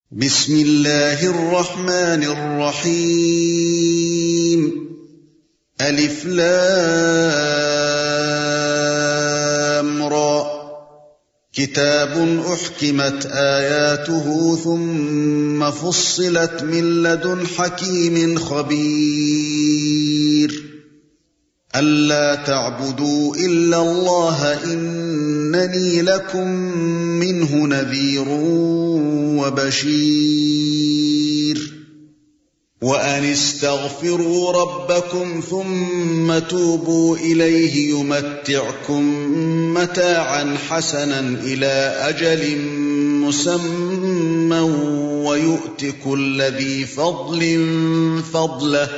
بسم الله الرحمن الرحيم ألف لام را كتاب أحكمت آياته ثم فصلت من لدن حكيم خبير ألا تعبدوا إلا الله إنني لكم منه نذير وبشير وأن استغفروا ربكم ثم توبوا إليه يمتعكم متاعا حسنا إلى أجل مسمى ويؤت كل ذي فضل فضله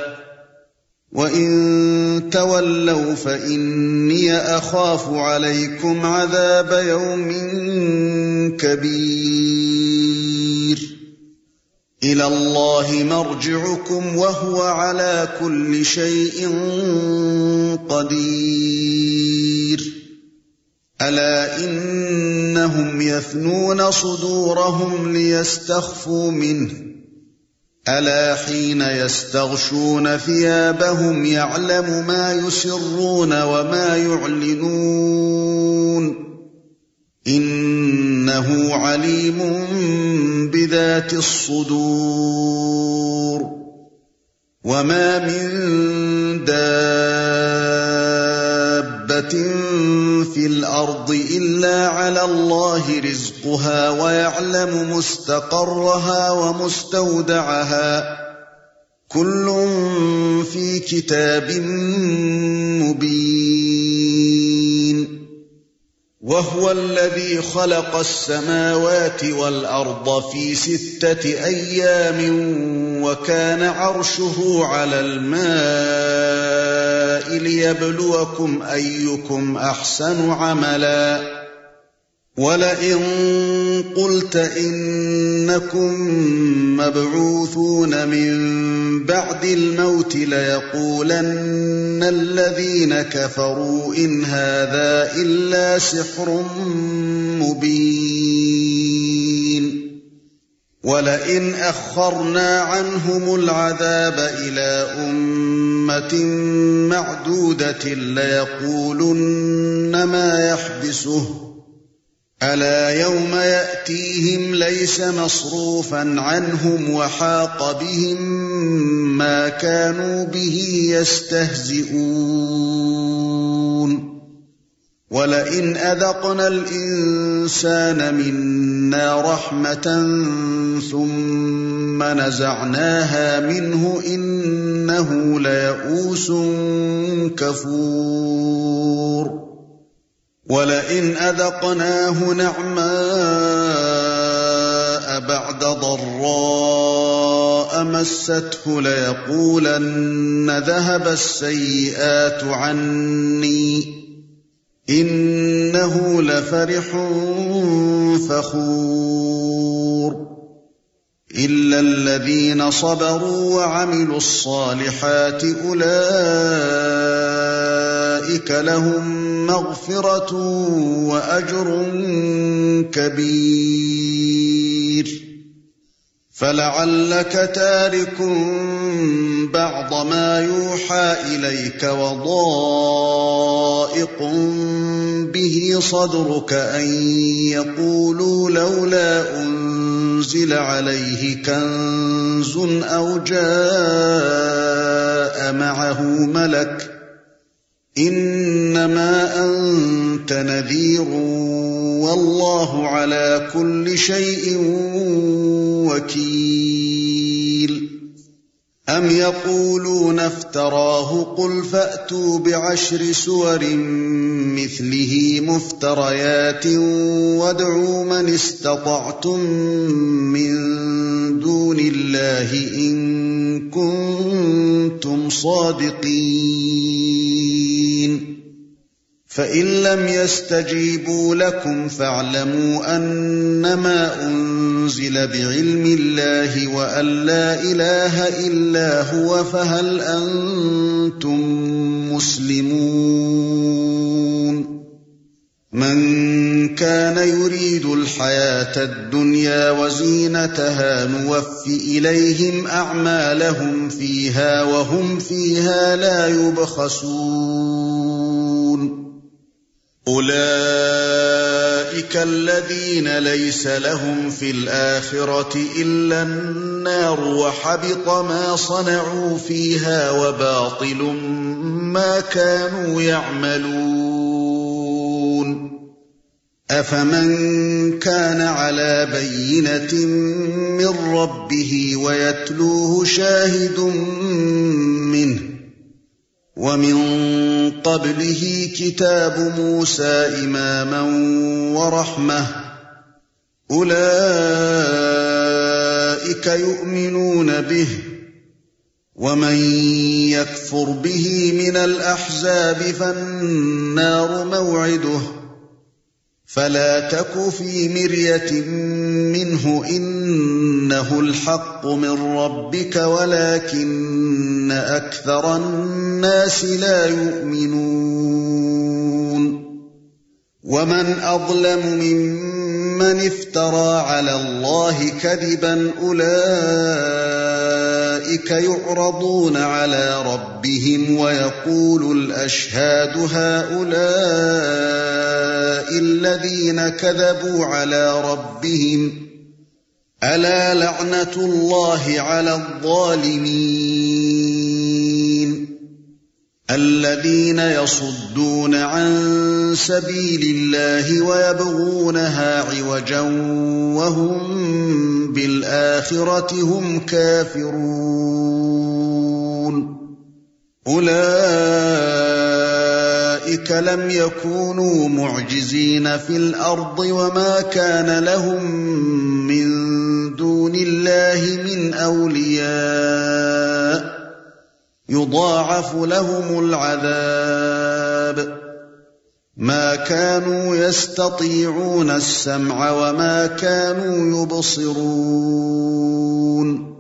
وإن تولوا فإني أخاف عليكم عذاب يوم كبير إلى الله مرجعكم وهو على كل شيء قدير ألا إنهم يثنون صدورهم ليستخفوا منه ألا حين يستغشون ثيابهم يعلم ما يسرون وما يعلنون إنه عليم بذات الصدور وما من دابة في الأرض إلا على الله رزقها ويعلم مستقرها ومستودعها كل في كتاب مبين وهو الذي خلق السماوات والأرض في 6 أيام وكان عرشه على الماء ليبلوكم أيكم أحسن عملا ولئن قلت إنكم مبعوثون من بعد الموت ليقولن الذين كفروا إن هذا إلا سحر مبين ولئن أخرنا عنهم العذاب إلى أمة معدودة ليقولن ما يحبسه ألا يوم يأتيهم ليس مصروفا عنهم وحاق بهم ما كانوا به يستهزئون ولئن أذقنا الإنسان منا رحمة ثم نزعناها منه إنه ليئوس كفور ولئن أذقناه نعماء بعد ضراء مسته ليقولن ذهب السيئات عني إنه لفرح فخور إلا الذين صبروا وعملوا الصالحات أولئك لهم مغفرة وأجر كبير فلعلك تارك بعض ما يوحى إليك وضائق به صدرك أن يقولوا لولا أنزل عليه كنز أو جاء معه ملك إنما أنت نذير والله على كل شيء وكيل أم يقولون افتراه قل فأتوا ب10 سور مثله مفتريات وادعوا من استطعتم من دون الله إن كنتم صادقين فإن لم يستجيبوا لكم فاعلموا أنما أنزل بعلم الله وأن لا إله إلا هو فهل أنتم مسلمون من كان يريد الحياة الدنيا وزينتها نوف إليهم أعمالهم فيها وهم فيها لا يبخسون أولئك الذين ليس لهم في الآخرة إلا النار وحبط ما صنعوا فيها وباطل ما كانوا يعملون أفمن كان على بينة من ربه ويتلوه شاهد منه ومن قبله كتاب موسى إماما ورحمة أولئك يؤمنون به ومن يكفر به من الأحزاب فالنار موعده فلا تك في مرية منه إنه الحق من ربك ولكن أكثر الناس لا يؤمنون ومن أظلم ممن افترى على الله كذبا أولئك يعرضون على ربهم ويقول الأشهاد هؤلاء الذين كذبوا على ربهم ألا لعنة الله على الظالمين الذين يصدون عن سبيل الله ويبغونها عوجا وهم بالآخرة هم كافرون أولئك لم يكونوا معجزين في الأرض وما كان لهم من دون الله من أولياء يضاعف لهم العذاب ما كانوا يستطيعون السمع وما كانوا يبصرون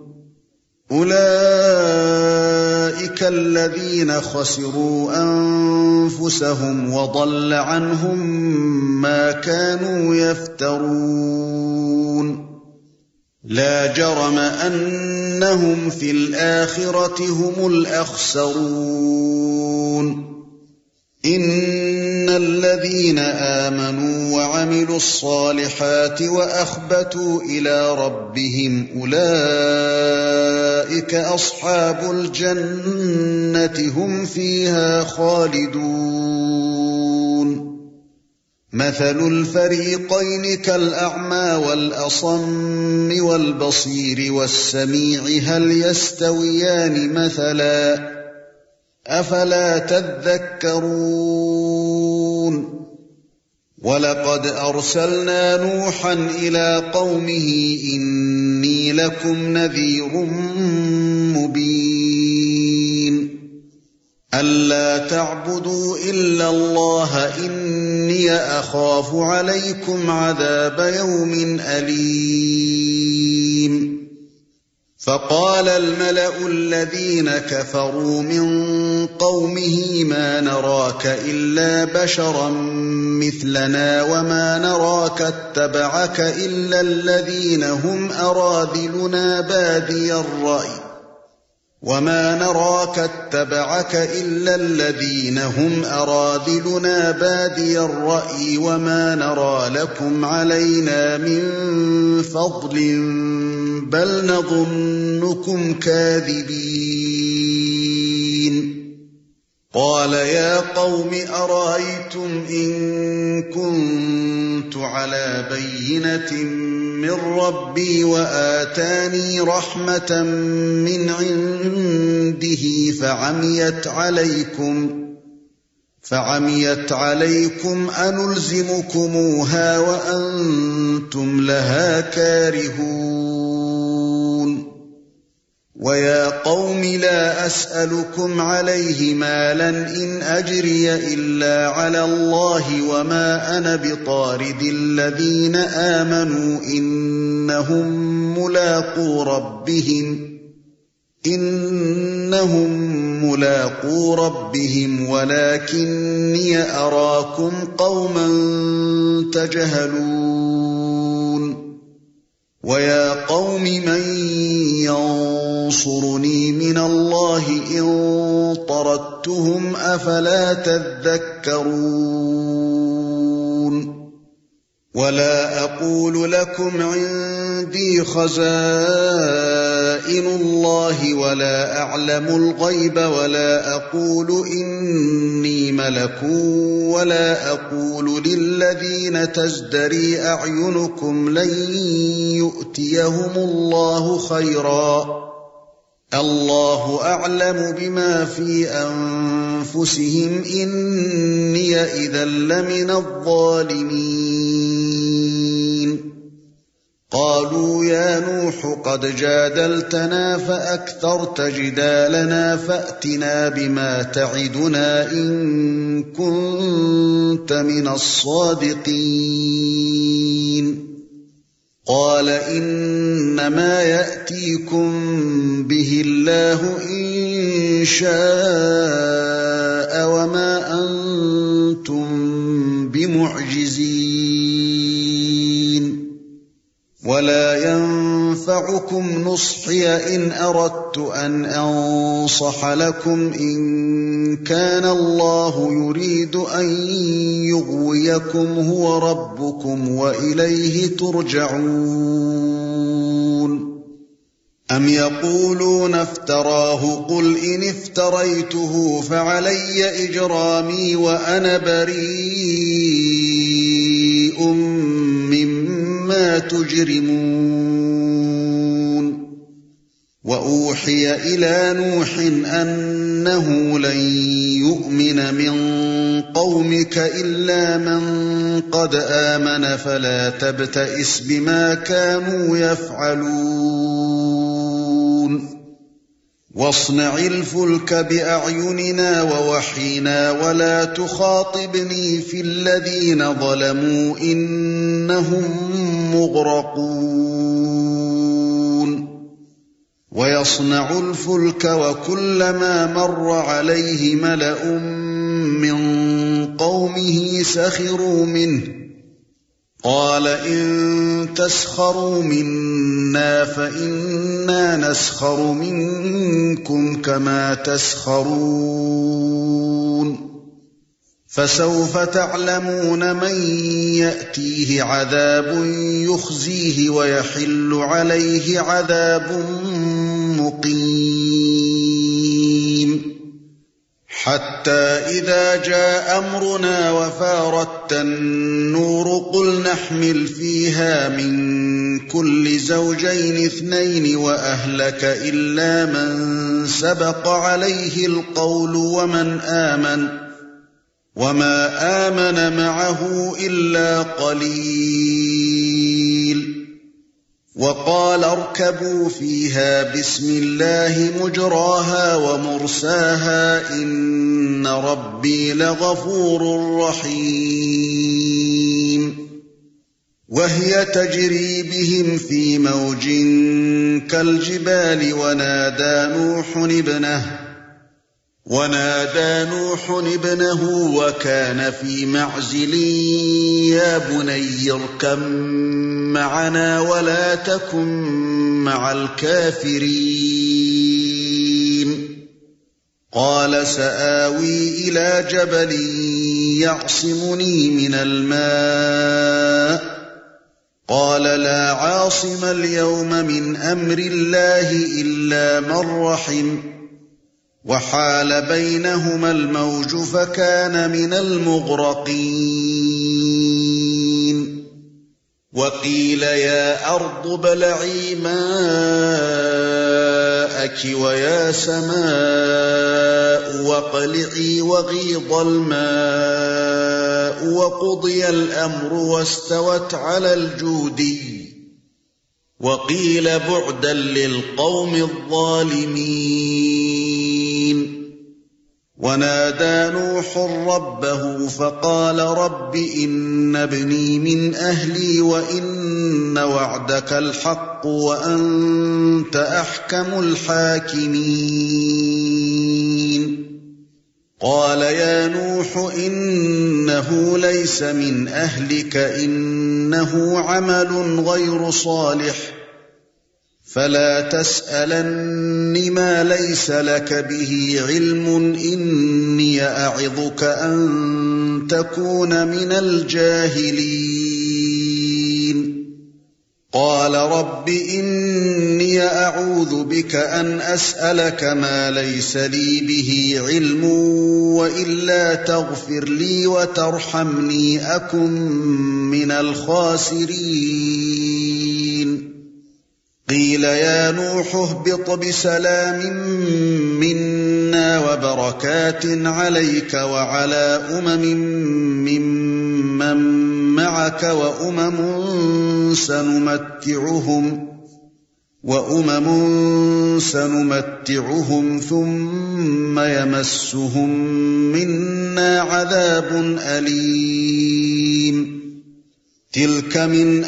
أولئك الذين خسروا أنفسهم وضل عنهم ما كانوا يفترون لا جرم أنهم في الآخرة هم الأخسرون إن الذين آمنوا وعملوا الصالحات وأخبتوا إلى ربهم أولئك أصحاب الجنة هم فيها خالدون مثل الفريقين كالأعمى والأصم والبصير والسميع هل يستويان مثلا أفلا تذكرون ولقد أرسلنا نوحا إلى قومه إني لكم نذير مبين ألا تعبدوا إلا الله إني أخاف عليكم عذاب يوم أليم فقال الملأ الذين كفروا من قومه ما نراك إلا بشرا مثلنا وما نراك اتبعك إلا الذين هم أراذلنا بادي الرأي وما نراك اتبعك إلا الذين هم أراذلنا بادي الرأي وما نرى لكم علينا من فضل بل نظنكم كاذبين قال يا قوم أرأيتم إن كنت على بينة من ربي وآتاني رحمة من عنده فعميت عليكم أنلزمكموها وأنتم لها كارهون ويا قوم لا أسألكم عليه مالا إن أجري إلا على الله وما أنا بطارد الذين آمنوا إنهم ملاقو ربهم إنهم ملاقو ربهم ولكني أراكم قوما تجهلون ويا قوم من ينصرني من الله إن طردتهم أفلا تذكرون ولا أقول لكم عندي خزائن الله ولا أعلم الغيب ولا أقول إني ملك ولا أقول للذين تزدري أعينكم لن يؤتيهم الله خيرا الله أعلم بما في أنفسهم إني إذا لمن الظالمين قالوا يا نوح قد جادلتنا فأكثرت جدالنا فأتنا بما تعدنا إن كنت من الصادقين قال إنما يأتيكم به الله إن شاء وما أنتم بمعجزين ولا ينفعكم نصحي إن أردت أن أنصح لكم إن كان الله يريد أن يغويكم هو ربكم وإليه ترجعون أم يقولون افتراه قل إن افتريته فعلي إجرامي وأنا بريء مما تجرمون وأوحي إلى نوح أنه لن يؤمن من قومك إلا من قد آمن فلا تبتئس بما كانوا يفعلون واصنع الفلك بأعيننا ووحينا ولا تخاطبني في الذين ظلموا إنهم مغرقون ويصنع الفلك وكلما مر عليه ملأ من قومه سخروا منه قال إن تسخروا منا فإنا نسخر منكم كما تسخرون فسوف تعلمون من يأتيه عذاب يخزيه ويحل عليه عذاب مقيم حتى إذا جاء أمرنا وفارت النور قل نحمل فيها من كل زوجين اثنين وأهلك إلا من سبق عليه القول وما آمن معه إلا قليل وقال اركبوا فيها بسم الله مجراها ومرساها إن ربي لغفور رحيم وهي تجري بهم في موج كالجبال ونادى نوح ابنه وكان في معزل يا بني اركب معنا ولا تكن مع الكافرين قال سآوي إلى جبل يعصمني من الماء قال لا عاصم اليوم من أمر الله إلا من رحم وحال بينهما الموج فكان من المغرقين وقيل يا أرض ابلعي ماءك ويا سماء واقلعي وغيض الماء وقضي الأمر واستوت على الجودي وقيل بعدا للقوم الظالمين ونادى نوح ربه فقال رب إن ابني من أهلي وإن وعدك الحق وأنت أنت أحكم الحاكمين قال يا نوح إنه ليس من أهلك إنه عمل غير صالح فلا تسألن ما ليس لك به علم إني أعظك أن تكون من الجاهلين قال رب إني أعوذ بك أن أسألك ما ليس لي به علم وإلا تغفر لي وترحمني أكن من الخاسرين قيل يا نوح اهبط بسلام منا وبركات عليك وعلى ممن معك وأمم سنمتعهم ثم يمسهم منا عذاب أليم تلك من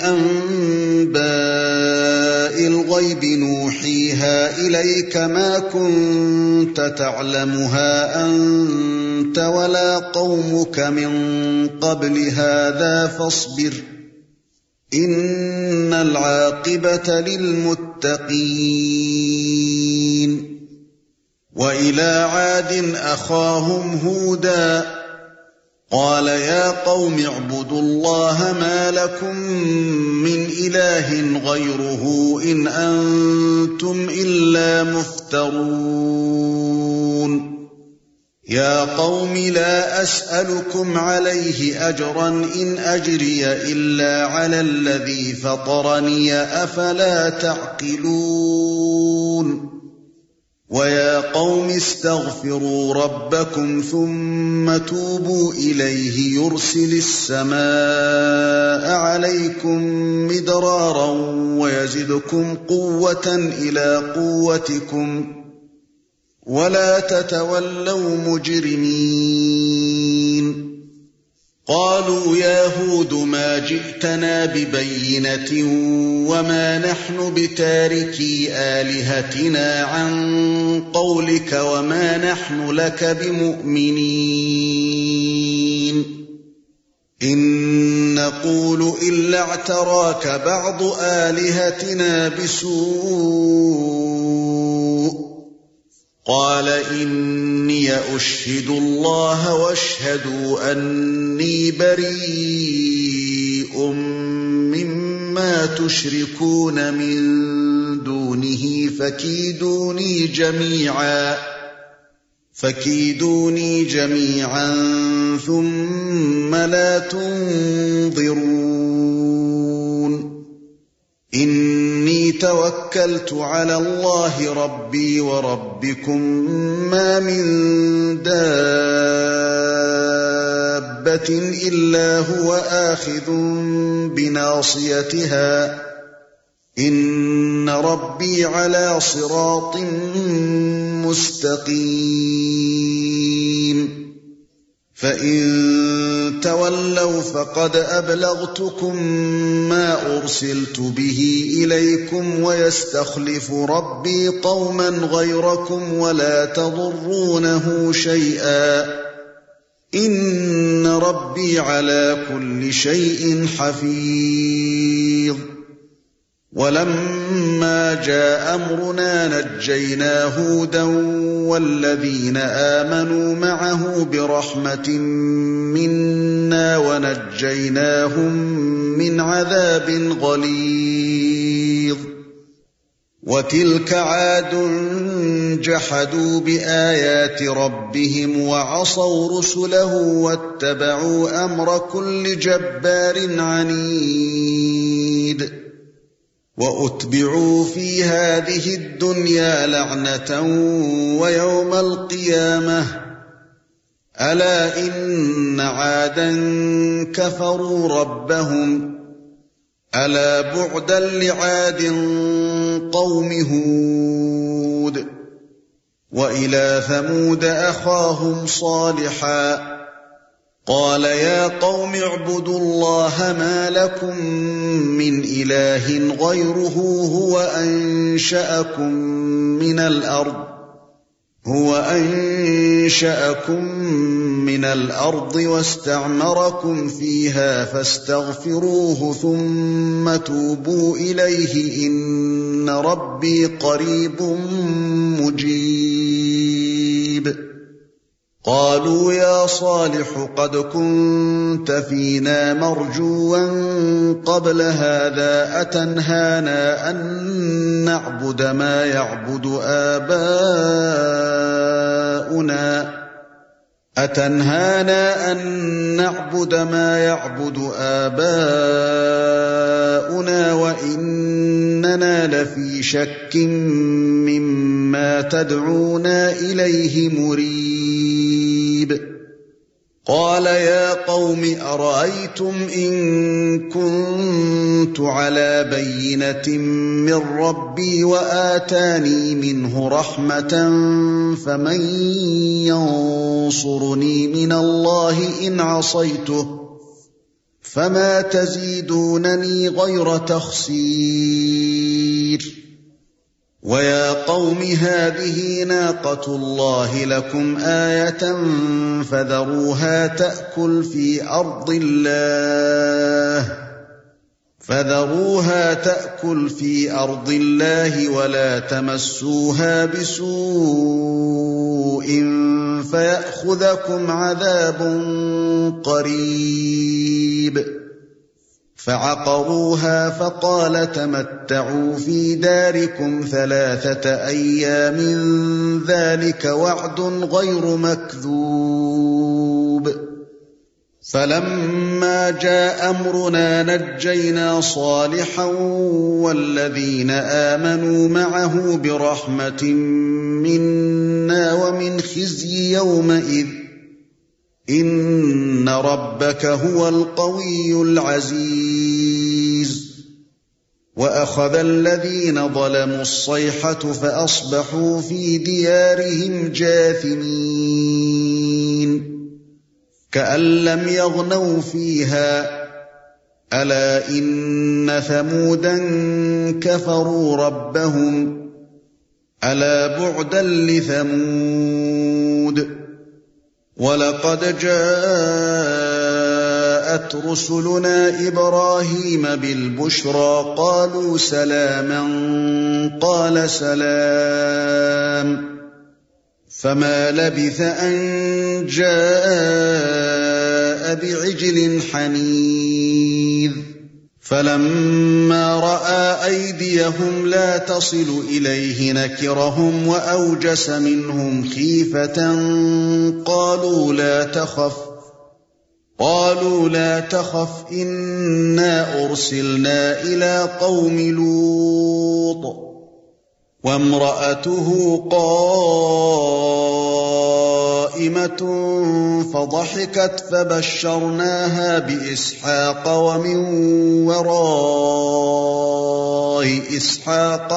أنباء الغيب نوحيها إليك ما كنت تعلمها أنت ولا قومك من قبل هذا فاصبر إن العاقبة للمتقين وإلى عاد أخاهم هودا قال يا قوم اعبدوا الله ما لكم من إله غيره إن أنتم إلا مفترون يا قوم لا أسألكم عليه أجرا إن أجري إلا على الذي فطرني أفلا تعقلون ويا قوم استغفروا ربكم ثم توبوا إليه يرسل السماء عليكم مدرارا ويزدكم قوة إلى قوتكم ولا تتولوا مجرمين قالوا يا هود ما جئتنا ببينة وما نحن بتاركي آلهتنا عن قولك وما نحن لك بمؤمنين إن نقول إلا اعتراك بعض آلهتنا بسوء قال إني أشهد الله واشهدوا أني بريء مما تشركون من دونه فكيدوني جميعا ثم لا تنظرون إني توكلت على الله ربي وربكم ما من دابة إلا هو آخذ بناصيتها إن ربي على صراط مستقيم فإن تولوا فقد أبلغتكم ما أرسلت به إليكم ويستخلف ربي قوما غيركم ولا تضرونه شيئا إن ربي على كل شيء حفيظ ولما جاء أمرنا نجينا هودا والذين آمنوا معه برحمة منا ونجيناهم من عذاب غليظ وتلك عاد جحدوا بآيات ربهم وعصوا رسله واتبعوا أمر كل جبار عنيد وأتبعوا في هذه الدنيا لعنة ويوم القيامة ألا إن عادا كفروا ربهم ألا بعدا لعاد قوم هود وإلى ثمود أخاهم صالحا قال يا قوم اعبدوا الله ما لكم من إله غيره هو أنشأكم من الأرض واستعمركم فيها فاستغفروه ثم توبوا إليه إن ربي قريب مجيب. قالوا يا صالح قد كنت فينا مرجوا قبل هذا أتنهانا أن نعبد ما يعبد آباؤنا وإننا لفي شك مما تدعونا إليه مريب. قال يا قوم أرأيتم إن كنت على بينة من ربي وآتاني منه رحمة فمن ينصرني من الله إن عصيته فما تزيدونني غير تخسير. ويا قوم هذه ناقة الله لكم آية فذروها تأكل في أرض الله ولا تمسوها بسوء فيأخذكم عذاب قريب. فعقروها فقال تمتعوا في داركم 3 أيام ذلك وعد غير مكذوب. فلما جاء أمرنا نجينا صالحا والذين آمنوا معه برحمة منا ومن خزي يومئذ إن ربك هو القوي العزيز. وأخذ الذين ظلموا الصيحة فأصبحوا في ديارهم جاثمين كأن لم يغنوا فيها ألا إن ثمودا كفروا ربهم ألا بعدا لثمود. ولقد جاءت رسلنا إبراهيم بالبشرى قالوا سلاما قال سلام فما لبث أن جاء بعجل حنيذ. فلما رأى أيديهم لا تصل إليه نكرهم وأوجس منهم خيفة قالوا لا تخف إنا أرسلنا إلى قوم لوط وامرأته قائمة فضحكت فبشرناها بإسحاق ومن وراء إسحاق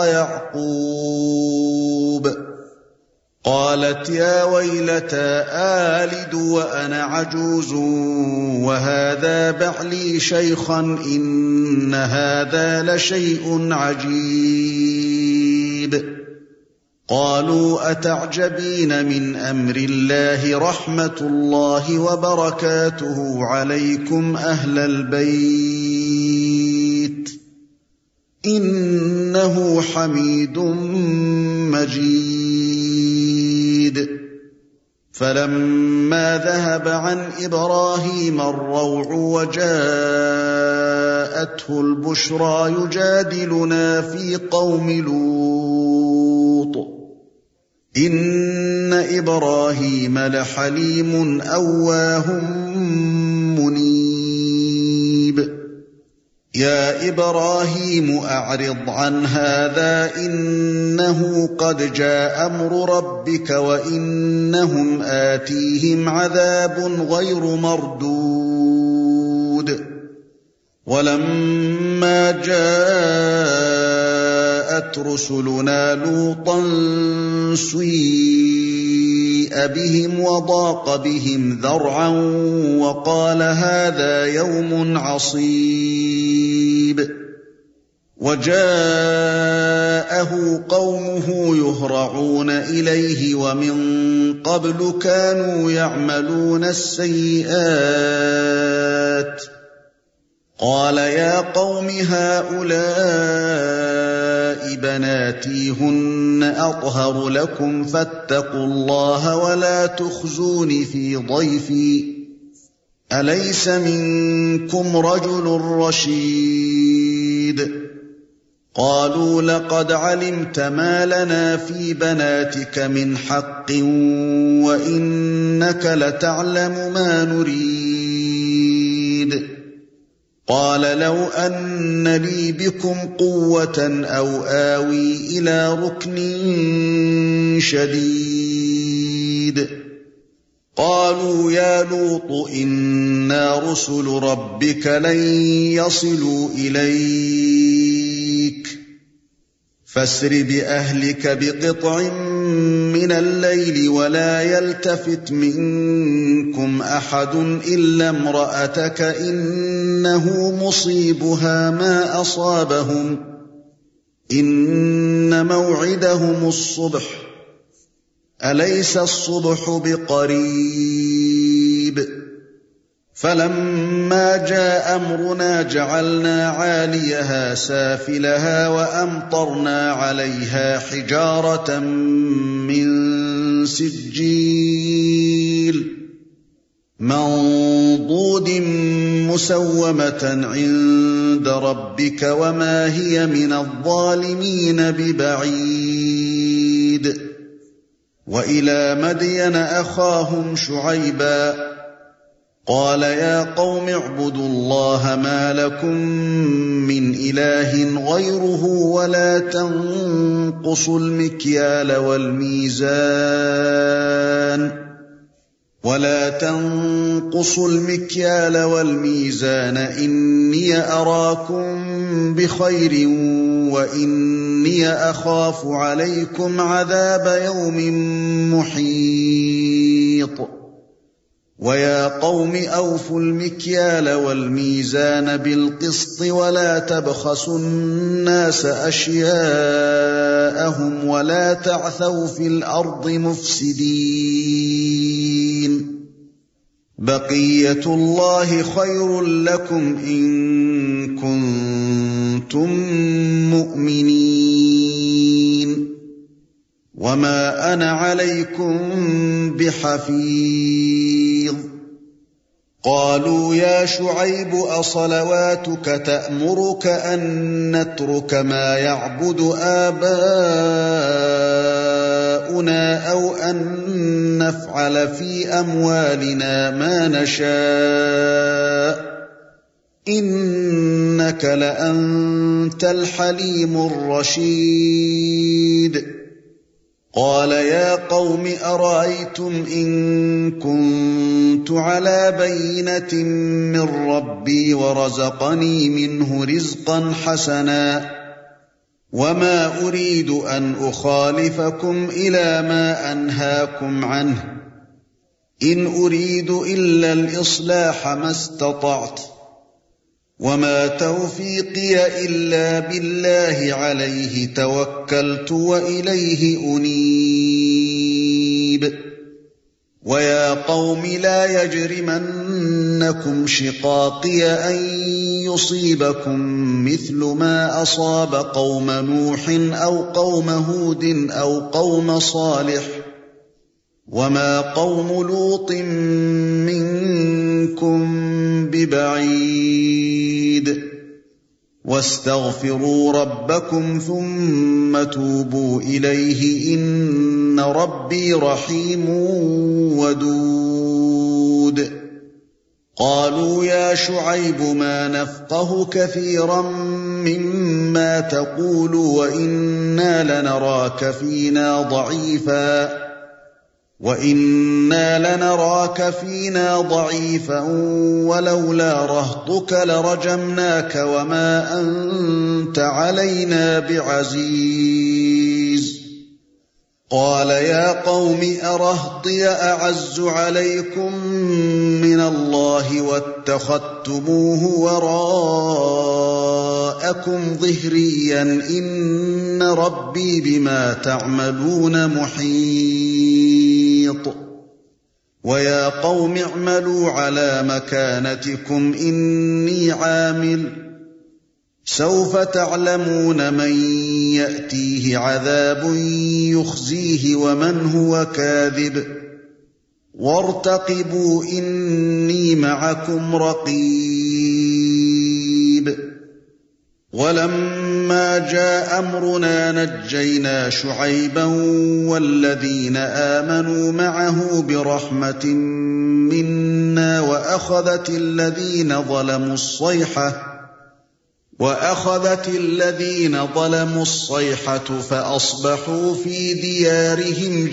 يعقوب. قالت يا ويلتى آلد وأنا عجوز وهذا بعلي شيخا إن هذا لشيء عجيب. قالوا أتعجبين من أمر الله رحمة الله وبركاته عليكم أهل البيت إنه حميد مجيد. فلما ذهب عن إبراهيم الروع وجاءته البشرى يجادلنا في قوم لوط إن إبراهيم لحليم أواه منيب. يا إبراهيم أعرض عن هذا إنه قد جاء أمر ربك وإنهم آتيهم عذاب غير مردود. ولما جاءت رسلنا لوطا سيء فسيء بهم وضاق بهم ذرعا وقال هذا يوم عصيب وجاءه قومه يهرعون إليه ومن قبل كانوا يعملون السيئات قال يا قوم هؤلاء بناتي هن أطهر لكم فاتقوا الله ولا تخزون في ضيفي أليس منكم رجل رشيد قالوا لقد علمت ما لنا في بناتك من حق وإنك لتعلم ما نريد قال لو أن لي بكم قوة أو آوي إلى ركن شديد قالوا يا لوط إنا رسل ربك لن يصلوا إليك فاسر بأهلك بقطع من الليل ولا يلتفت منكم أحد إلا امرأتك إنه مصيبها ما أصابهم إن موعدهم الصبح أليس الصبح بقريب فلما جاء أمرنا جعلنا عاليها سافلها وأمطرنا عليها حجارة من سجيل منضود مسومة عند ربك وما هي من الظالمين ببعيد وإلى مدين أخاهم شعيبا قال يا قوم اعبدوا الله ما لكم من إله غيره ولا تنقصوا المكيال والميزان إني أراكم بخير وإني أخاف عليكم عذاب يوم محيط ويا قوم أوفوا المكيال والميزان بالقسط ولا تبخسوا الناس أشياءهم ولا تعثوا في الأرض مفسدين بقية الله خير لكم إن كنتم مؤمنين وما أنا عليكم بحفيظ قالوا يا شعيب أصلواتك تأمرك أن نترك ما يعبد آباؤنا أو أن نفعل في أموالنا ما نشاء إنك لأنت الحليم الرشيد قال يا قوم أرأيتم إن كنت على بينة من ربي ورزقني منه رزقا حسنا وما أريد أن أخالفكم إلى ما أنهاكم عنه إن أريد إلا الإصلاح ما استطعت وما توفيقي إلا بالله عليه توكلت وإليه أنيب ويا قوم لا يجرمنكم شقاقي أن يصيبكم مثل ما أصاب قوم نوح أو قوم هود أو قوم صالح وما قوم لوط منكم ببعيد واستغفروا ربكم ثم توبوا إليه إن ربي رحيم ودود قالوا يا شعيب ما نفقه كثيرا مما تقول وإنا لنراك فينا ضعيفا ولولا رهطك لرجمناك وما أنت علينا بعزيز قال يا قوم أرهطي أعز عليكم من الله واتخذتموه وراءكم ظهريا إن ربي بما تعملون محيط ويا قوم اعملوا على مكانتكم إني عامل سوف تعلمون من يأتيه عذاب يخزيه ومن هو كاذب وارتقبوا إني معكم رقيب ولما جاء أمرنا نجينا شعيبا والذين آمنوا معه برحمة منا وأخذت الذين ظلموا الصيحة فأصبحوا في ديارهم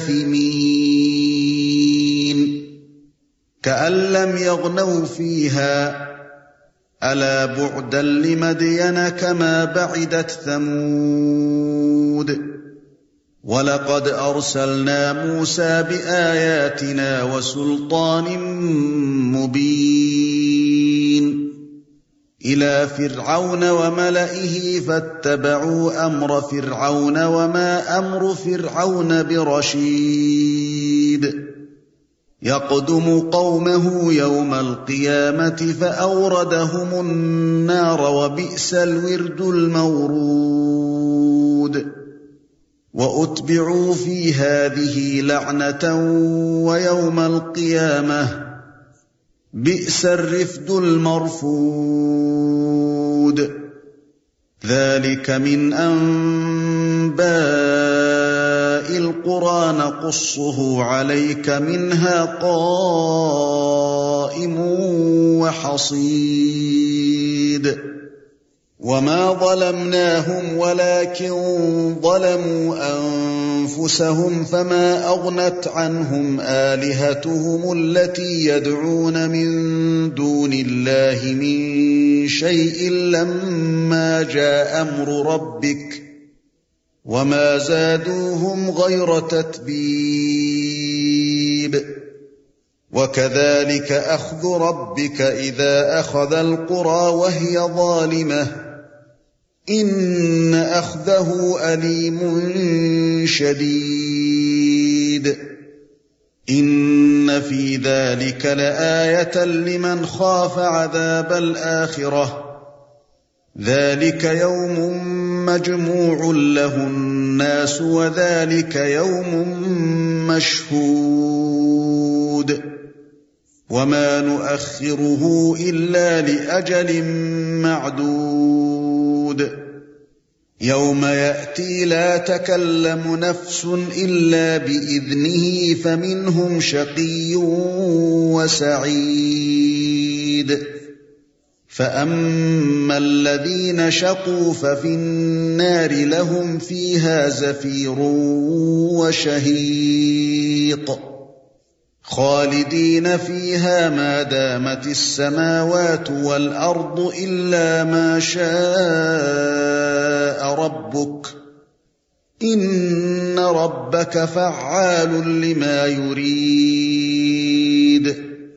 جاثمين كأن لم يغنوا فيها ألا بعدا لمدين كما بعدت ثمود ولقد أرسلنا موسى بآياتنا وسلطان مبين إلى فرعون وملئه فاتبعوا أمر فرعون وما أمر فرعون برشيد يقدم قومه يوم القيامة فأوردهم النار وبئس الورد المورود وأتبعوا في هذه لعنة ويوم القيامة بئس الرفد المرفود ذلك من أنباء القرى نقصه عليك منها قائم وحصيد وما ظلمناهم ولكن ظلموا أنفسهم فما أغنت عنهم آلهتهم التي يدعون من دون الله من شيء لما جاء أمر ربك وما زادوهم غير تتبيب وكذلك أخذ ربك إذا أخذ القرى وهي ظالمة إن أخذه أليم شديد إن في ذلك لآية لمن خاف عذاب الآخرة ذلك يوم مجموع له الناس وذلك يوم مشهود وما نؤخره إلا لأجل معدود يوم يأتي لا تكلم نفس إلا بإذنه فمنهم شقي وسعيد فأما الذين شقوا ففي النار لهم فيها زفير وشهيق خالدين فيها ما دامت السماوات والأرض إلا ما شاء ربك إن ربك فعال لما يريد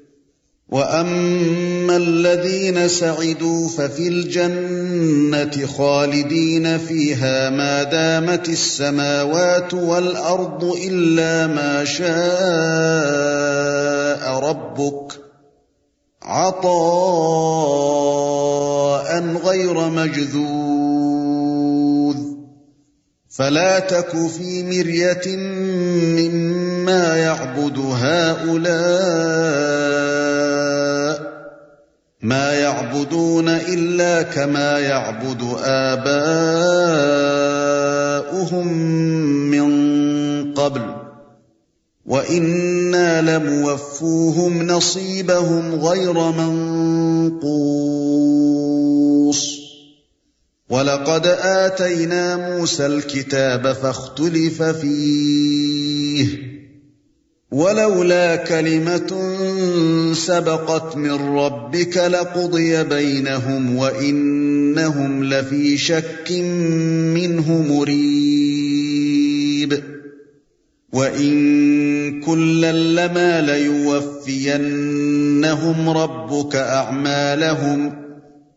وأما الذين سعدوا ففي الجنة خالدين فيها ما دامت السماوات والأرض إلا ما شاء ربك عطاء غير مجذوذ فلا تك في مرية مما يعبد هؤلاء ما يعبدون إلا كما يعبد آباؤهم من قبل وإنا لموفوهم نصيبهم غير منقوص ولقد آتينا موسى الكتاب فاختلف فيه ولولا كلمة سبقت من ربك لقضي بينهم وإنهم لفي شك منه مريب وَإِن كُلًّا لَّمَا لَيُوَفِّيَنَّهُمْ رَبُّكَ أَعْمَالَهُمْ ۚ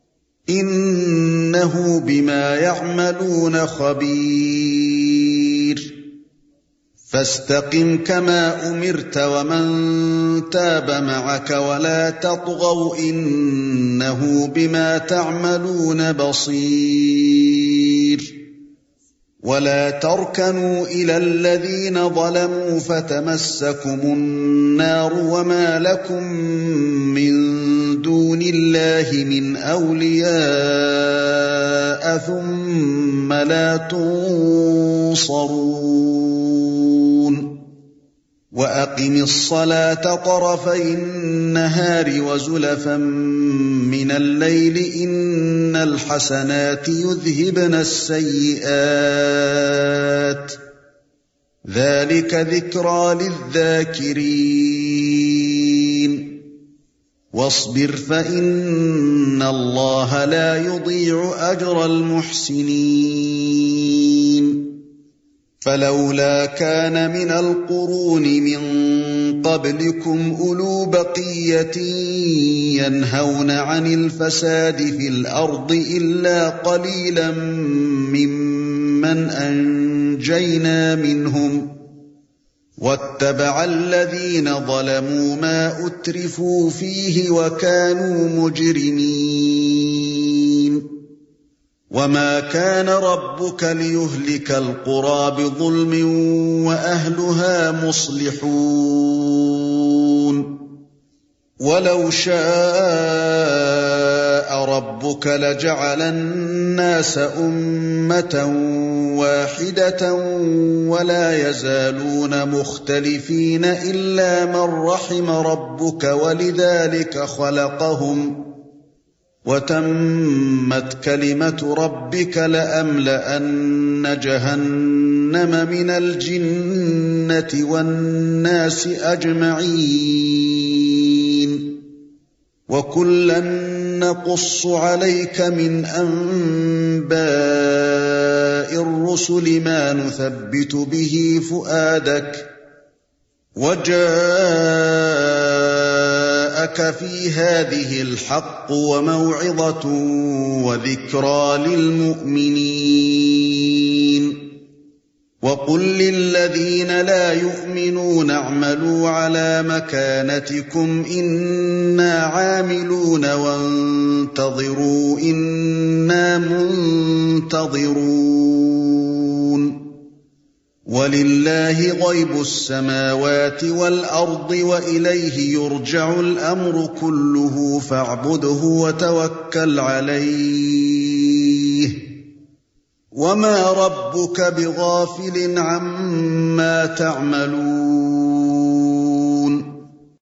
إِنَّهُ بِمَا يَعْمَلُونَ خَبِيرٌ فَاسْتَقِمْ كَمَا أُمِرْتَ وَمَن تَابَ مَعَكَ وَلَا تَطْغَوْا ۖ إِنَّهُ بِمَا تَعْمَلُونَ بَصِيرٌ وَلَا تَرْكَنُوا إِلَى الَّذِينَ ظَلَمُوا فَتَمَسَّكُمُ النَّارُ وَمَا لَكُم مِّن دُونِ اللَّهِ مِنْ أَوْلِيَاءَ ثُمَّ لَا تُنصَرُونَ وَأَقِمِ الصَّلَاةَ طَرَفَيِ النَّهَارِ وَزُلَفًا مِّنَ اللَّيْلِ ۚ إِنَّ الْحَسَنَاتِ يُذْهِبْنَ السَّيِّئَاتِ ۚ ذَلِكَ ذِكْرَىٰ لِلذَّاكِرِينَ وَاصْبِرْ فَإِنَّ اللَّهَ لَا يُضِيعُ أَجْرَ الْمُحْسِنِينَ فَلَوْلَا كَانَ مِنَ الْقُرُونِ مِن قَبْلِكُمْ أُولُو بَقِيَّةٍ يَنْهَوْنَ عَنِ الْفَسَادِ فِي الْأَرْضِ إِلَّا قَلِيلًا مِّمَّنْ أَنجَيْنَا مِنْهُمْ ۗ وَاتَّبَعَ الَّذِينَ ظَلَمُوا مَا أُتْرِفُوا فِيهِ وَكَانُوا مُجْرِمِينَ وَمَا كَانَ رَبُّكَ لِيُهْلِكَ الْقُرَىٰ بِظُلْمٍ وَأَهْلُهَا مُصْلِحُونَ وَلَوْ شَاءَ رَبُّكَ لَجَعَلَ النَّاسَ أُمَّةً وَاحِدَةً وَلَا يَزَالُونَ مُخْتَلِفِينَ إِلَّا مَن رَّحِمَ رَبُّكَ وَلِذَٰلِكَ خَلَقَهُمْ ۗ وَتَمَّتْ كَلِمَةُ رَبِّكَ لَأَمْلَأَنَّ جَهَنَّمَ مِنَ الْجِنَّةِ وَالنَّاسِ أَجْمَعِينَ وَكُلًّا نَّقُصُّ عَلَيْكَ مِنْ أَنبَاءِ الرُّسُلِ مَا نُثَبِّتُ بِهِ فُؤَادَكَ ۖ وَجَاءَكَ فِي هَٰذِهِ الْحَقُّ وَمَوْعِظَةٌ وَذِكْرَىٰ لِلْمُؤْمِنِينَ وَقُل لِّلَّذِينَ لَا يُؤْمِنُونَ اعْمَلُوا عَلَىٰ مَكَانَتِكُمْ إِنَّا عَامِلُونَ وَانتَظِرُوا إِنَّا مُنتَظِرُونَ وَلِلَّهِ غَيْبُ السَّمَاوَاتِ وَالْأَرْضِ وَإِلَيْهِ يُرْجَعُ الْأَمْرُ كُلُّهُ فَاعْبُدْهُ وَتَوَكَّلْ عَلَيْهِ وَمَا رَبُّكَ بِغَافِلٍ عَمَّا تَعْمَلُونَ